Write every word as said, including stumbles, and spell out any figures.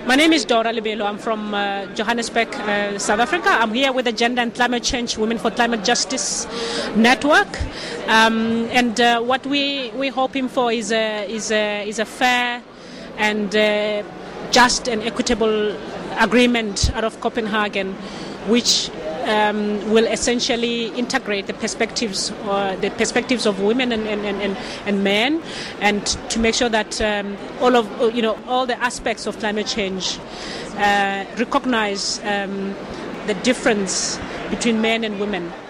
My name is Dora Libelo. I'm from uh, Johannesburg, uh, South Africa. I'm here with the Gender and Climate Change Women for Climate Justice Network. Um, and uh, what we, we're hoping for is a, is a, is a fair and uh, just and equitable agreement out of Copenhagen, which um, will essentially integrate the perspectives or the perspectives of women and, and, and, and men, and to make sure that um, all of you know all the aspects of climate change uh, recognize um, the difference between men and women.